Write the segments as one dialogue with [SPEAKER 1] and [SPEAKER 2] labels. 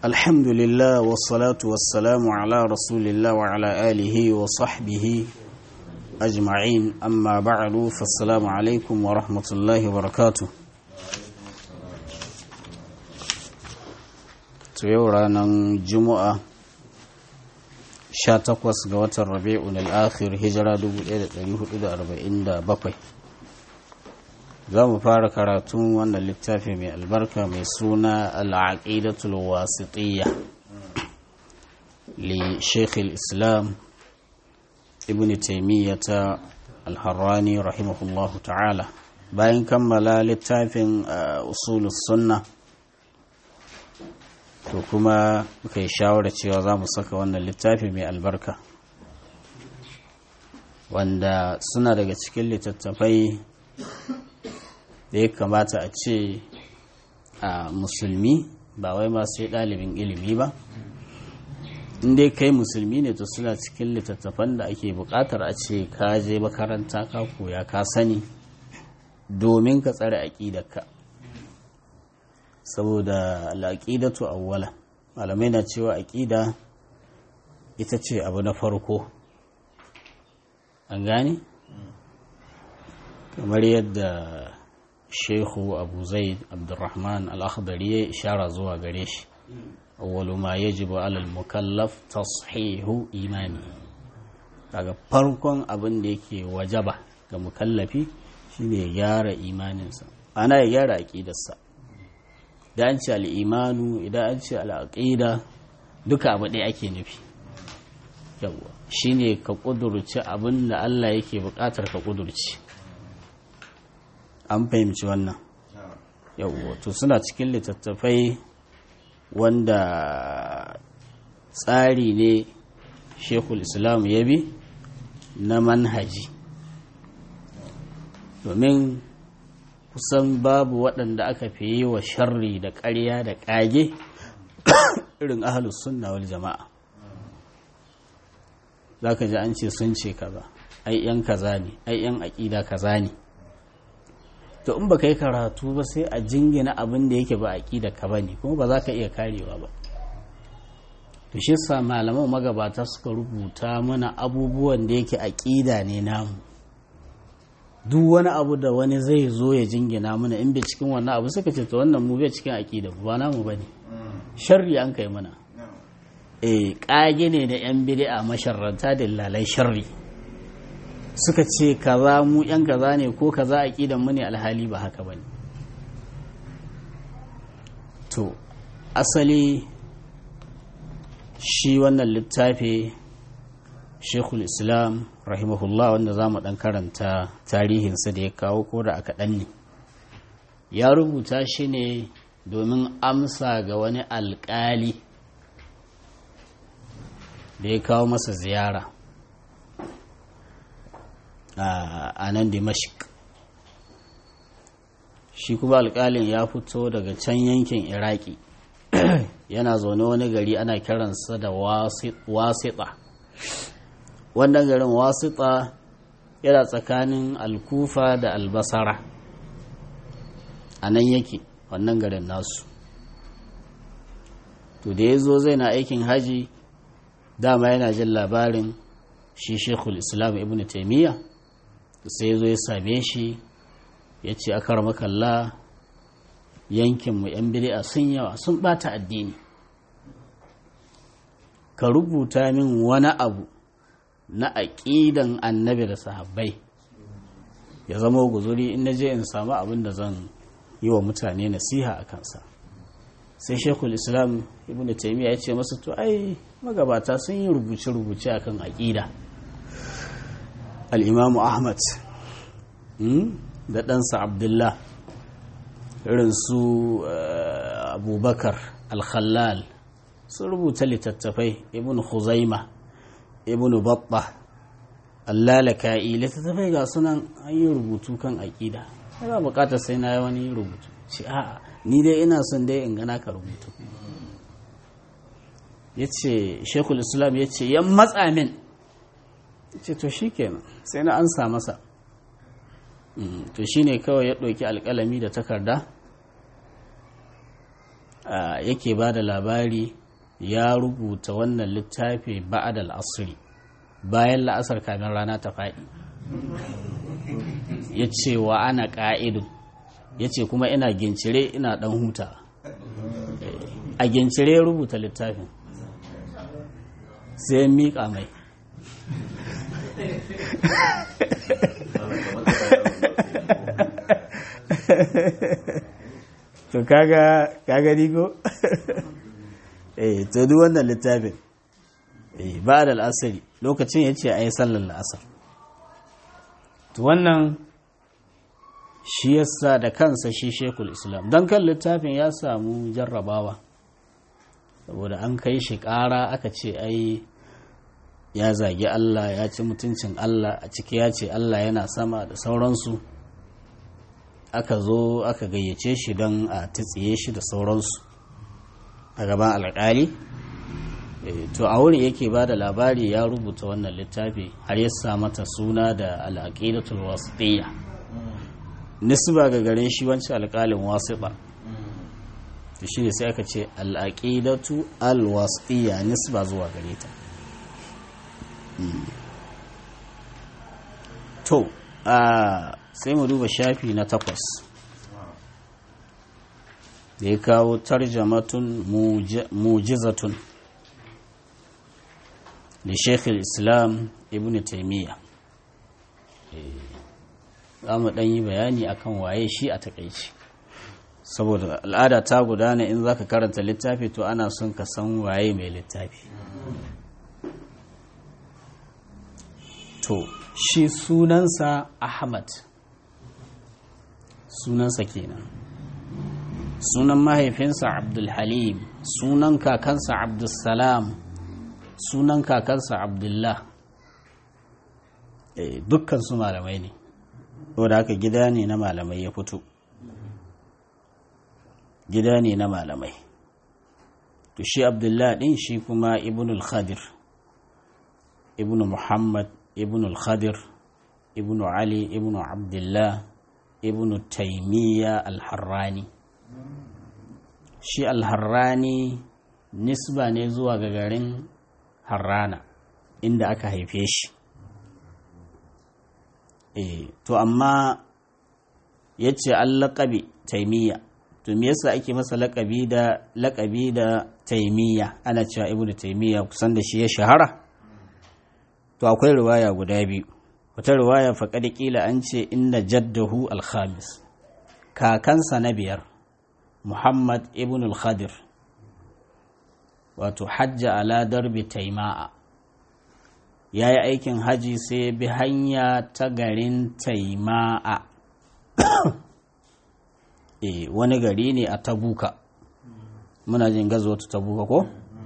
[SPEAKER 1] الحمد لله والصلاة والسلام على رسول الله وعلى آله وصحبه أجمعين أما بعد فالسلام عليكم ورحمة الله وبركاته تيورانا جمعة شاتقوس قوات الربيع الآخر هجرة 1447 za mu fara karatun wannan littafi mai albarka mai suna al'aqidatul wasitiyya li Sheikh al-Islam Ibn Taymiyyah al-Harrani rahimahullahu ta'ala bayan kammala littafin usulus sunna to kuma muka yi shawara cewa za mu saka wannan littafi mai albarka wanda suna daga cikin littattafai da ya kamata a ce a musulmi ba wai ma sai ɗalibin ilimi ba inda kai musulmi ne to suna cikin littattafan da ake buƙatar a ce ka je makaranta ka koya ka sani domin ka tsare aƙidarka saboda al'aƙidatu awwala malamai na cewa aƙida ita ce abu na farko an gane kamar yadda Shehu Abu Zaid Abdurrahman Al-Akhdari ya ishara zuwa gare shi awwalu ma yajibu 'ala al-mukallaf tashihu imani daga farkon abin da yake wajaba ga mukallafi shine ya gyara imaninsa ana ya gyara aqidarsa da an ce al-imanu idan an ce al-aqida duka abu ɗaya ake nufi yawa shine ka kudurci abin da Allah yake buƙatar ka kudurci an fahimci wannan yau to suna cikin littattafai wanda tsari ne Sheikhul Islam ya bi na manhaji domin kusan babu waɗanda aka fi yi wa sharri da ƙarya da ƙage irin ahlus sunna wal jama'a zaka ji an ce sun ce kaza ai yan kaza ne ai yan aƙida kaza ne to in baka yi karatu ba sai a jingina abin da yake ba aqida ka bane kuma ba za ka iya karewa ba to shi yasa malaman magabata suka rubuta mana abubuwan da yake aqida ne namu duk wani abu da wani zai zo ya jingina mana in bai cikin wannan abu suka ce to wannan mu bai cikin aqida ba namu bane sharri an kai mana kage ne da yan bid'a masharranta da lalai sharri suka ce kaza mu yan kaza ne ko kaza aqidan mu ne alhali ba haka bane to asali shi wannan littafi Sheikhul Islam rahimahullah wanda zamu dan karanta tarihinsa da ya kawo ko da aka danne ya rubuta shi ne domin amsa ga wani alƙali da ya kawo masa ziyara a nan Dimashq shi kuma alƙalin ya fito daga can yankin Iraki yana zaune wani gari ana kiransa da Wasita wannan garin Wasita yana tsakanin Al-Kufa da Al-Basra a nan yake wannan garin nasu to da ya zo zai na aikin haji dama yana jin labarin shi Sheikhul Islam Ibn Taymiyyah sai ya zo ya same shi ya ce aka makalla yankinmu 'yan bid'a sun yawa sun bata addini ka rubuta min wani abu na aƙidan annabi da sahabbai ya zama guzuri in na je in samu abin da zan yi wa mutane nasiha a kansa sai Sheikhul Islam Ibn Taymiyyah ya ce masa to ai magabata sun yi rubuce-rubuce akan aƙida al'imamu Ahmad da ɗansa Abdullah irin su Abubakar Al-Khallal sun rubuta littattafai Ibn Khuzaima Ibn Battah Al-Lalaka'i littattafai ga sunan an yi rubutu kan aƙida ba buƙatar sai na yi wani rubutu ce a'a ni dai ina son dai in gana ka rubutu ya ce Sheikhul Islam ya ce yan matsa min ce to shi kenan sai na ansa masa to shi ne kawai ya ɗauki alƙalami da takarda yake ba da labari ya rubuta wannan littafi ba'adal asri bayan la'asar kamin rana ta faɗi. Ya ce wa ana ƙa'idu, ya ce kuma ina gincire ina ɗan huta. A gincire ya rubuta littafin sai miƙa mai. To kaga digo to duk wannan littafin ba da al'asari lokacin ya ce a yi sallar la'asar. To wannan shi yasa da kansa shi Sheikhul Islam don kan littafin ya samu jarrabawa, saboda an kai shi ƙara aka ce ai ya zagi Allah, ya ci mutuncin Allah, a ciki ya ce Allah yana sama da sauransu. Aka zo aka gayyace shi don a tsiye shi da sauransu a gaban alƙali. To a wurin yake ba da labari ya rubuta wannan littafi har ya sa mata suna da al'aqidatul wasitiyya, nisba ga gare shi wancan alƙalin wasita. To shi ne sai aka ce al'aqidatu al-wasitiyya, nisba zuwa gare ta. To sai mu duba shafi na 8 da ya kawo tarjamatun mujizatun da Sheikhul Islam Ibn Taymiyyah. Za mu ɗan yi bayani akan waye shi a takaici, saboda al'ada ta gudana in za ka karanta littafi to ana son ka san waye mai littafi. To shi sunansa Ahmad, sunansa kenan. Sunan mahaifinsa Abdul Halim, sunan kakansa Abdulsalam, sunan kakansa Abdullah. Dukkan su malamai ne, wadda haka gida ne na malamai ya fito, gida ne na malamai. To shi Abdullah din shi kuma Ibn al-Khadir, Ibn Muhammad, Ibn al-Khadir, Ibn Ali, Ibn Abdullah, Ibn Taymiyyah al-Harrani. Shi al-Harrani nisba ne zuwa ga garin Harrana inda aka haife shi. To amma yace al-laqabi Taymiyyah. To me yasa ake masa laqabi da Taymiyyah? Ana cewa Ibn Taymiyyah kusan da shi ya shahara. To akwai riwaya guda biyu. Wata riwaya faqad qila an ce inna jaddahu al-khamis, kakansa na biyar Muhammad ibn al-Khadir, wato hajja ala darbi Taima'a, ya yi aikin haji sai bi hanya ta garin Taima'a. Wani gari ne a Tabuka, muna jin gazo ta Tabuka ko?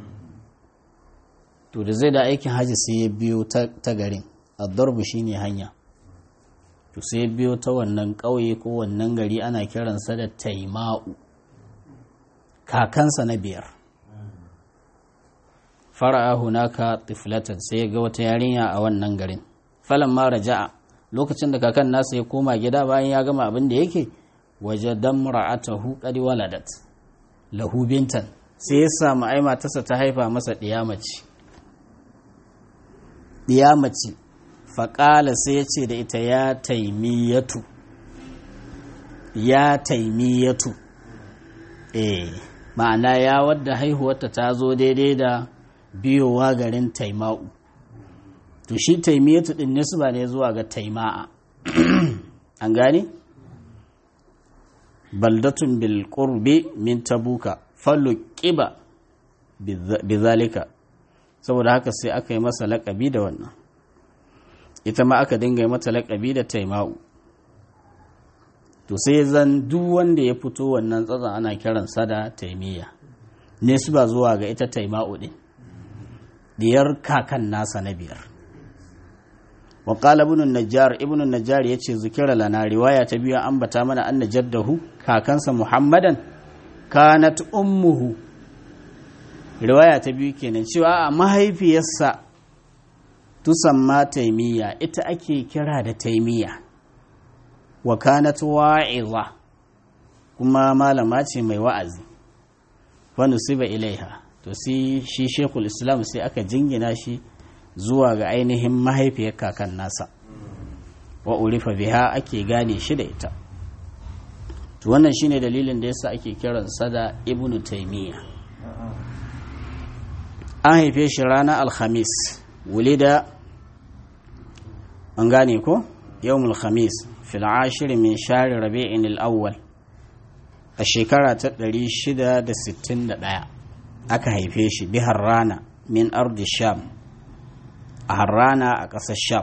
[SPEAKER 1] To da zai da aikin haji sai ya biyo ta garin, ad-darbu shine hanya. To sai ya biyo ta wannan ƙauye ko wannan gari ana kiransa da Taima'u, kakansa na biyar. Fara'a hunaka tiflatan, sai ga wata yarinya a wannan garin. Falan ma raja'a, lokacin da kakan nasa ya koma gida bayan ya gama abin da yake, waje damra'atahu qad waladat lahu bintan, sai ya samu ai matarsa ta haifa masa ɗiyamaci. Faƙala sai ya ce da ita ya Taimiyatu, ya Taimiyatu. Ma'ana ya wadda haihuwarta ta zo daidai da biyowa garin Taima'u. To shi Taimiyatu ɗin nisba ne zuwa ga Taima'a. An gane? Baldatun bil qurbi min Tabuka faluqiba bizalika, saboda haka sai aka yi masa laƙabi da wannan. Ita ma aka dinga yi mata laƙabi da Taima'u. To sai zan duk wanda ya fito wannan tsatson ana kiransa da Taimiyya, nisba zuwa ga ita Taima'u ɗin, diyar kakan nasa na biyar. Wa qala ibn an-Najjar yace zikira lana, riwaya ta biyu ambata mana anna jaddahu, kakansa Muhammadan, kanat ummuhu. Riwaya ta biyu kenan cewa a mahaifiyarsa tusamma Taimiyya, ita ake kira da Taimiyya. Wa kanat wa'iza, kuma malama ce mai wa'azi. fanusiba ilaiha to shi shekul islam sai aka jingina shi zuwa ga ainihin mahaifiyar kakan nasa wa urifa biha ake gane shi da ita to wannan shine dalilin da yasa ake kiransa da ibnu taymiya an haife shi ranar alhamis wulida an gane ko yawmul khamis fil ashir min shahr rabi'in al-awwal a shekara ta 661 aka haife shi bi harrana min ardi sham a harrana a ƙasar sham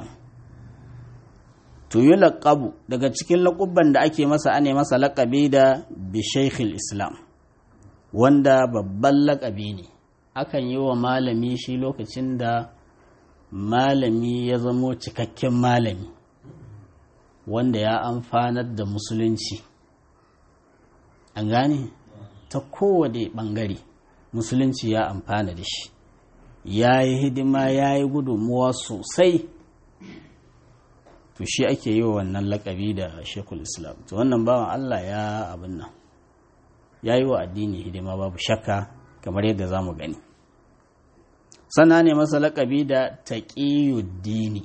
[SPEAKER 1] to yi laƙabu daga cikin laƙubban da ake masa ane masa laƙabi da bi shaikhul islam wanda babban laƙabi ne akan yi wa malami shi lokacin da malami ya zamo cikakken malami wanda ya amfanar da musulunci an gane ta kowane ɓangare musulunci ya amfana da shi ya yi hidima ya yi gudunmuwa sosai to shi ake yi wa wannan lakabi da shekul islam to wannan bawan Allah ya abin nan ya yi wa addini hidima babu shakka kamar yadda za mu gani sannan ne masa lakabi da taqiyuddini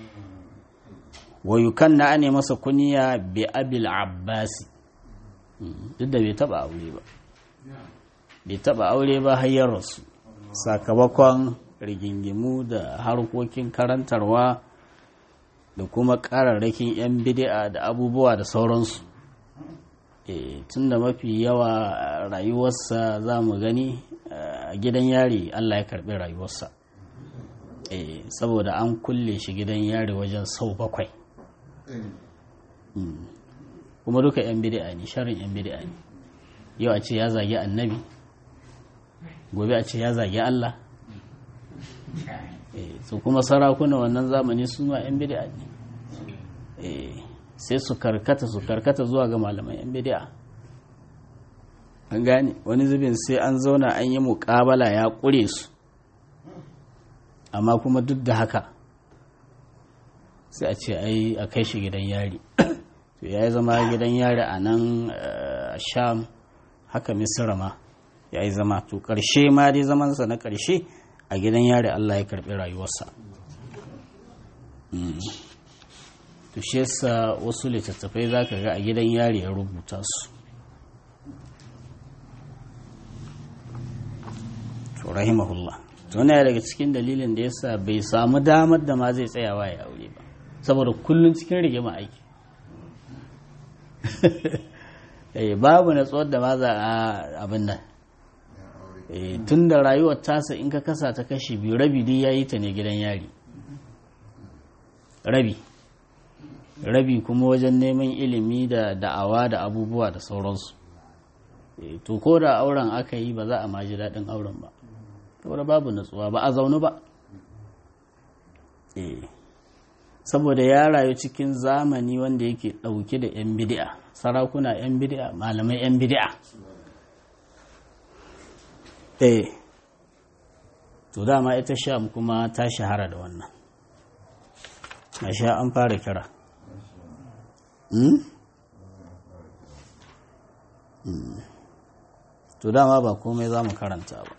[SPEAKER 1] wa yukanna ne masa kunya bi abil abbasi duk da bai taba aure ba har rasu sakamakon rigingimu da harkokin karantarwa da kuma ƙararrakin 'yan bid'a da abubuwa da sauransu tun da mafi yawa rayuwarsa za mu gani a gidan yari Allah ya karɓi rayuwarsa saboda an kulle shi gidan yari wajen sau 7 kuma duka 'yan bid'a ne sharin 'yan bid'a ne yau a ce ya zagi annabi gobe a ce ya zagi Allah su kuma sarakuna wannan zamani su ma 'yan bid'a ne sai su karkata zuwa ga malaman 'yan bid'a an gane wani zubin sai an zauna an yi muƙabala ya ƙure su amma kuma duk da haka sai a ce ai a kai shi gidan yari to ya yi zama gidan yari a nan sham haka misira ma ya yi zama to ƙarshe ma dai zamansa na ƙarshe a gidan yari Allah ya karɓi rayuwarsa to shi yasa wasu littattafai za ka ga a gidan yari ya rubuta su to rahimahullah to wani daga cikin dalilin da yasa bai samu damar da ma zai tsayawa ya aure ba saboda kullum cikin rigima aiki babu natsuwar da ma za a abin nan tun da rayuwar tasa in ka kasa ta kashi biyu rabi dai ya yi ta ne gidan yari rabi kuma wajen neman ilimi da da'awa da abubuwa da sauransu to ko da auren aka yi ba za a maji daɗin auren ba saboda babu natsuwa ba a zaune ba saboda ya rayu cikin zamani wanda yake ɗauke da 'yan bidi'a sarakuna 'yan bidi'a malamai 'yan bidi'a to dama ita sham kuma ta shahara da wannan na sha an fara kira to dama ba komai za mu karanta ba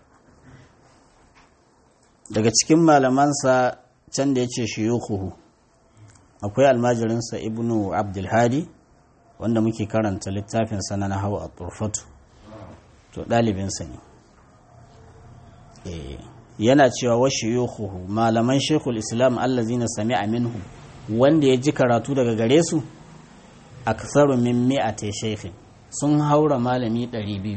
[SPEAKER 1] daga cikin malamansa can da ya ce shiyukuhu akwai almajirinsa ibnu abdulhadi wanda muke karanta littafinsa na nahawu a turfatu to ɗalibinsa ne yana cewa wa shiyukuhu malaman shekul islam allazina sami'a minhu wanda ya ji karatu daga gare su aksaru min mi'ati shaykhin sun haura malami 200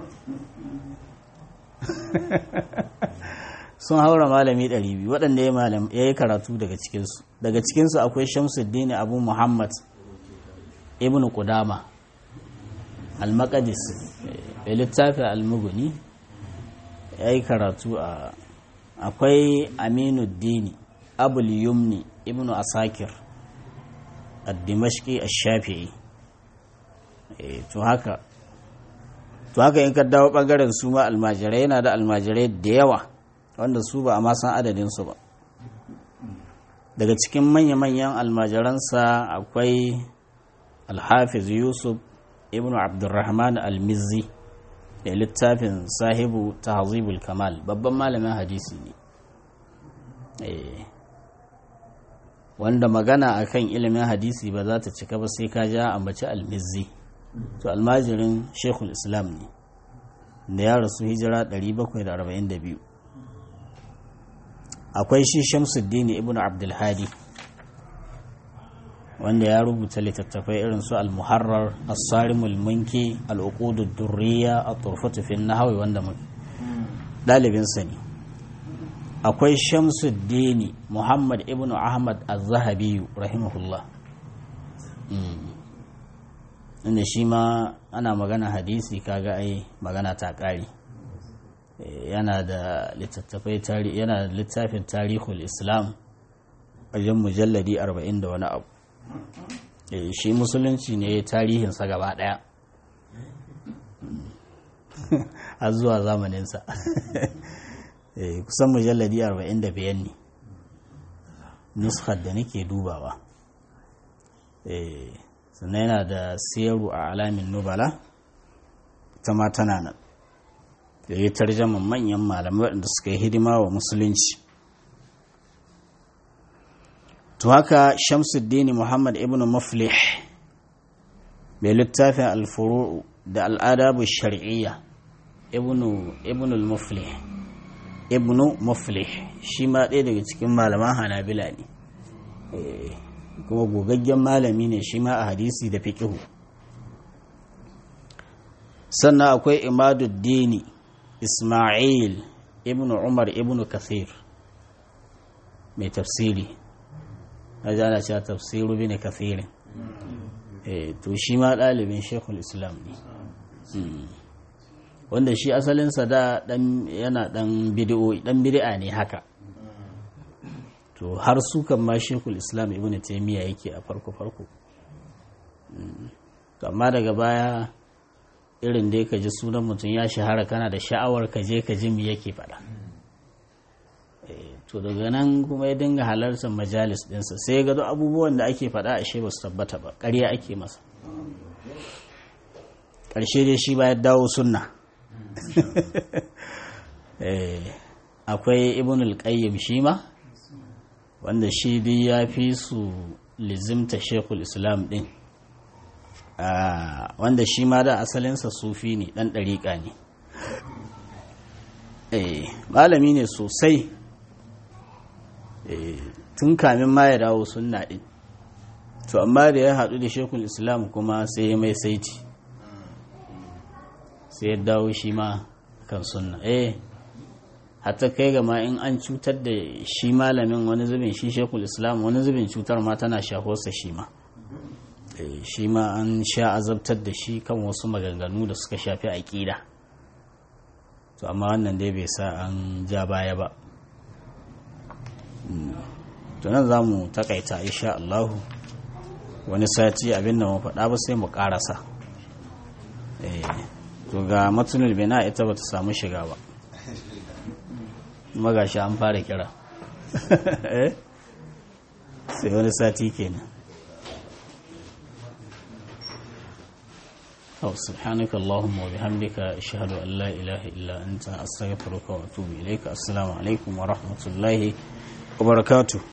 [SPEAKER 1] sun haura malami 200 waɗanda ya yi karatu daga cikinsu akwai Shamsuddin Abu Muhammad ibn Qudama al-Maqdis littafi al-Mughni ya yi karatu akwai Aminuddin Abul Yumni ibn Asakir ad-Dimashqi ash-Shafi'i to haka in ka dawo bangaren su ma almajirai yana da almajirai da yawa wanda su ba a ma san adadin su ba daga cikin manya-manyan almajiransa akwai Al-Hafiz Yusuf ibn Abdurrahman al-Mizzi da littafin sahibu tahzibul kamal babban malamin hadisi ne wanda magana akan ilimin hadisi ba za ta cika ba sai ka ja ambaci al-mizzi to almajirin shekul islam ne da ya rasu hijira 742. akwai shi shamsuddin ibn abdulhadi wanda ya rubuta littattafai irin su al-muharrar as-sarimul munki al-uqudud durriya at-turfatu fi an-nahwi wanda dalibinsa ne. akwai shamsuddin muhammad ibn ahmad az-zahabi rahimahullah inda shi ma ana magana hadisi kaga ai magana ta kare. yana da littattafai yana da littafin tarihul islam wajen mujalladi 40 da wani abu. Shi musulunci ne tarihinsa gaba daya har zuwa zamaninsa kusan mujalladi 45 ne nuskar da nake dubawa. sannan yana da siyaru a alamin nubala ta ma tana nan da ya tarjama manyan malamai waɗanda suka yi hidima wa musulunci. to haka shamsuddin muhammad ibn muflih mai littafin alfuru da al'adabu shar'iyya ibn muflih shi ma ɗaya daga cikin malaman hanabila ne kuma gogaggen malami ne shi ma a hadisi da fiqhu. sannan akwai imaduddin ismail ibn umar ibn kathir mai tafsiri na jana cewa tafsiru bin kathirin to shi ma ɗalibin shekul islam ne wanda shi asalinsa da yana ɗan bid'a ne haka to har su kan ma shekul islam ibn taimiyya yake a farko amma daga baya irin dai ka ji sunan mutum ya shahara kana da sha'awar ka je ka ji me yake faɗa to daga nan kuma ya dinga halartar majalis ɗinsa sai ya gado abubuwan da ake faɗa ashe ba su tabbata ba ƙarya ake masa. ƙarshe dai shi ba ya dawo sunna. akwai ibn al-qayyim shi ma wanda shi dai ya fi su lizimta shekul islam ɗin wanda shi ma da asalinsa sufi ne ɗan ɗariƙa ne malami ne sosai tun kamin ma ya dawo sunna ɗin to amma da ya haɗu da shekul islam kuma sai ya mai saiti sai ya dawo shi ma kan sunna hatta kai gama in an cutar da shi malamin wani zubin shi shekul islam wani zubin cutar ma tana shahosa shi ma shi ma an sha azabtar da shi kan wasu maganganu da suka shafi aƙida to amma wannan dai bai sa an ja baya ba. to nan za mu takaita insha Allah wani sati abin da mu faɗa ba sai mu ƙarasa. to ga matsunul bina ita ba ta samu shiga ba magashi an fara kira sai wani sati kenan. سبحانك اللهم وبحمدك أشهد أن لا إله إلا أنت أستغفرك وأتوب إليك. السلام عليكم ورحمة الله وبركاته.